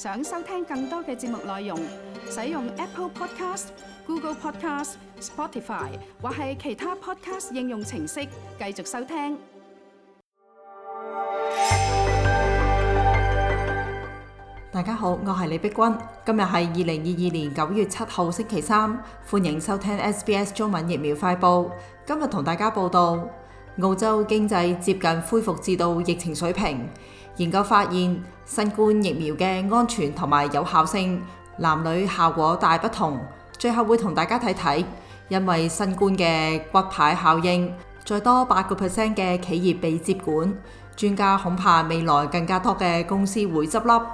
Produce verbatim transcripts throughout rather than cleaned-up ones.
想收聽更多嘅節目內容，使用 Apple Podcast、Google Podcast、Spotify 或係其他 Podcast 應用程式繼續收聽。 大家好，我係李碧君。今日係二零二二年九月七號星期三，歡迎收聽 S B S 中文疫苗快報。今日同大家報道，澳洲經濟接近恢復至到疫情水平。研究發現，新冠疫苗嘅安全同埋有效性，男女效果大不同。最後會同大家睇睇，因為新冠嘅骨牌效應，再多八個 percent 嘅企業被接管。專家恐怕未來更加多嘅公司會執笠。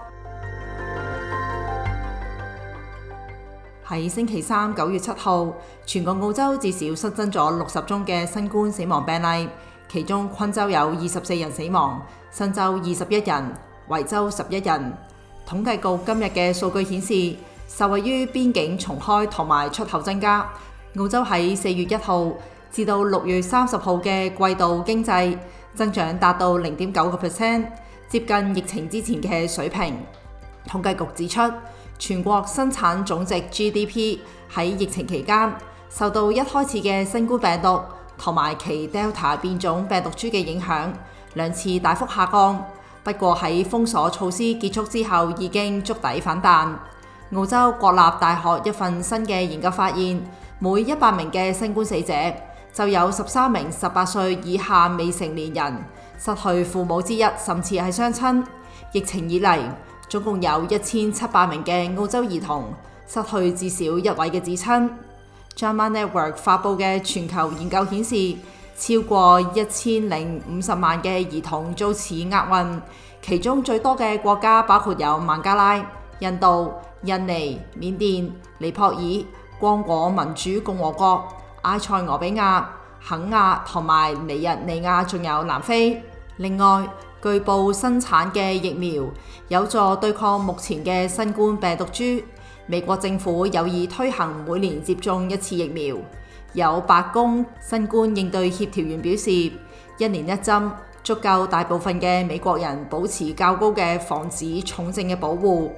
喺星期三九月七號，全個澳洲至少新增咗六十宗嘅新冠死亡病例，其中昆州有二十四人死亡，新州二十一人，維州十一人。統計局今日嘅數據顯示，受惠於邊境重開同埋出口增加，澳洲喺四月一號至到六月三十號嘅季度經濟增長達到零點九個 percent， 接近疫情之前嘅水平。統計局指出，全國生產總值 G D P 喺疫情期間受到一開始嘅新冠病毒同埋其 Delta 變種病毒株嘅影響，兩次大幅下降。不過喺封鎖措施結束之後，已經觸底反彈。澳洲國立大學一份新嘅研究發現，每一百名嘅新冠死者就有十三名十八歲以下未成年人失去父母之一，甚至係雙親。疫情以嚟，總共有一千七百名嘅澳洲兒童失去至少一位嘅至親。JAMA Network 發佈嘅全球研究顯示，超過一千零五十萬嘅兒童遭此厄運，其中最多嘅國家包括有孟加拉、印度、印尼、緬甸、尼泊爾、剛果民主共和國、埃塞俄比亞、肯亞同埋尼日利亞，仲有南非。另外，據報生產嘅疫苗有助對抗目前嘅新冠病毒株。美國政府有意推行每年接種一次疫苗。有白宮新冠應對協調員表示，一年一針足夠大部分嘅美國人保持較高嘅防止重症嘅保護。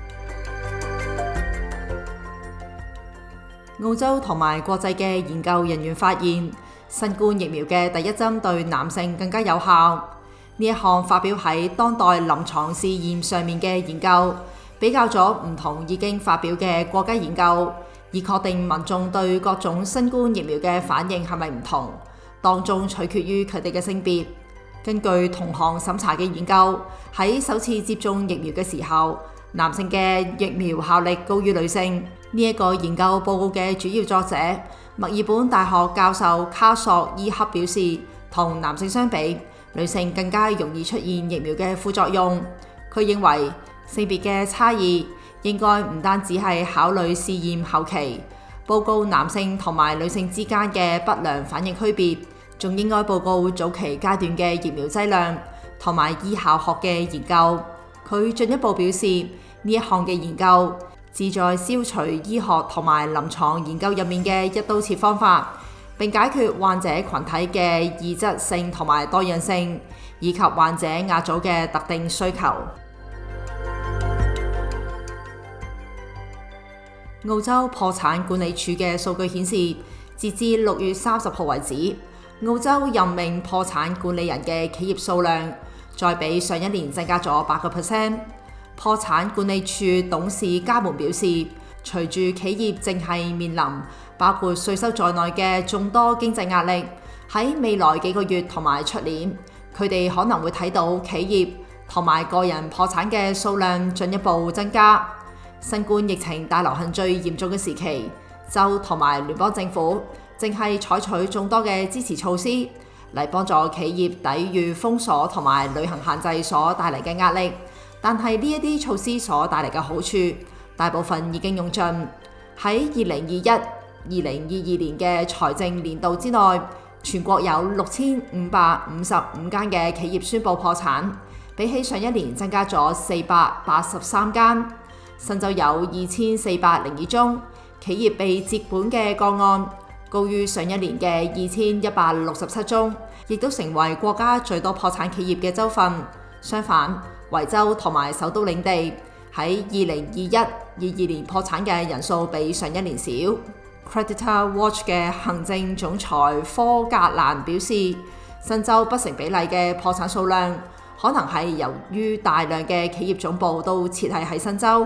澳洲同埋國際嘅研究人員發現，新冠疫苗嘅第一針對男性更加有效。呢一項發表喺當代臨床試驗上面嘅研究，比較咗唔同已經發表嘅國家研究，以確定民眾對各種新冠疫苗嘅反應係咪唔同，當中取決於佢哋嘅性別。根據同行審查嘅研究，喺首次接種疫苗嘅時候，男性嘅疫苗效力高於女性。呢、這、一個研究報告嘅主要作者墨爾本大學教授卡索伊克表示，同男性相比，女性更加容易出現疫苗嘅副作用。佢認為性別嘅差異應該唔單止係考慮試驗後期報告男性同埋女性之間嘅不良反應區別，仲應該報告早期階段嘅疫苗劑量同埋醫效學嘅研究。佢進一步表示，呢一項嘅研究旨在消除醫學同埋臨床研究入面嘅一刀切方法，並解決患者群體嘅異質性同埋多樣性，以及患者亞組嘅特定需求。澳洲破產管理處嘅數據顯示，截至六月三十號為止，澳洲任命破產管理人嘅企業數量再比上一年增加咗八個 percent。破產管理處董事加門表示，隨住企業正係面臨包括稅收在內嘅眾多經濟壓力，喺未來幾個月同埋出年，佢哋可能會睇到企業同埋個人破產嘅數量進一步增加。新冠疫情大流行最嚴重嘅時期，州同埋聯邦政府正係採取眾多嘅支持措施嚟幫助企業抵禦封鎖同埋旅行限制所帶嚟嘅壓力。但係呢一啲措施所帶嚟嘅好處，大部分已經用盡。喺二零二一、二零二二年嘅財政年度之內，全國有六千五百五十五間嘅企業宣布破產，比起上一年增加咗四百八十三間。新州有二千四百零二宗企業被接管嘅個案，高於上一年嘅二千一百六十七宗，亦都成為國家最多破產企業嘅州份。相反，維州同埋首都領地喺二零二一、二二年破產嘅人數比上一年少。Creditor Watch 嘅行政總裁科格蘭表示，新州不成比例嘅破產數量，可能係由於大量嘅企業總部都設喺喺新州。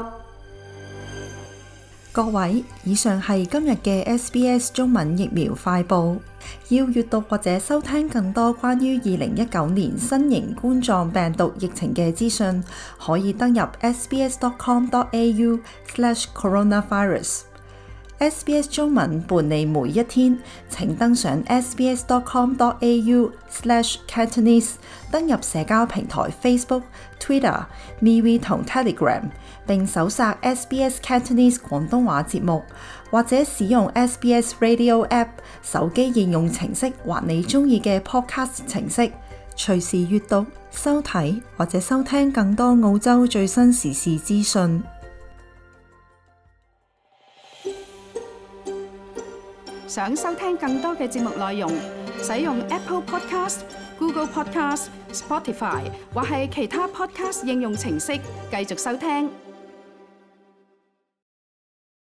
各位，以上係今日嘅 S B S 中文疫苗快報。要閱讀或者收聽更多關於二零一九年新型冠狀病毒疫情嘅資訊，可以登入 s b s dot com dot a u slash coronavirus。S B S 中文伴你每一天，請登上 s b s dot com dot a u slash cantonese， 登入社交平台 Facebook、Twitter、MeWe 同 Telegram， 並搜索 S B S Cantonese 廣東話節目，或者使用 S B S Radio App 手機應用程式或你鍾意嘅 Podcast 程式，隨時閱讀、收睇或者收聽更多澳洲最新時事資訊。 想收聽更多嘅節目內容，使用 Apple Podcast、Google Podcast、Spotify 或係其他 Podcast 應用程式繼續收聽。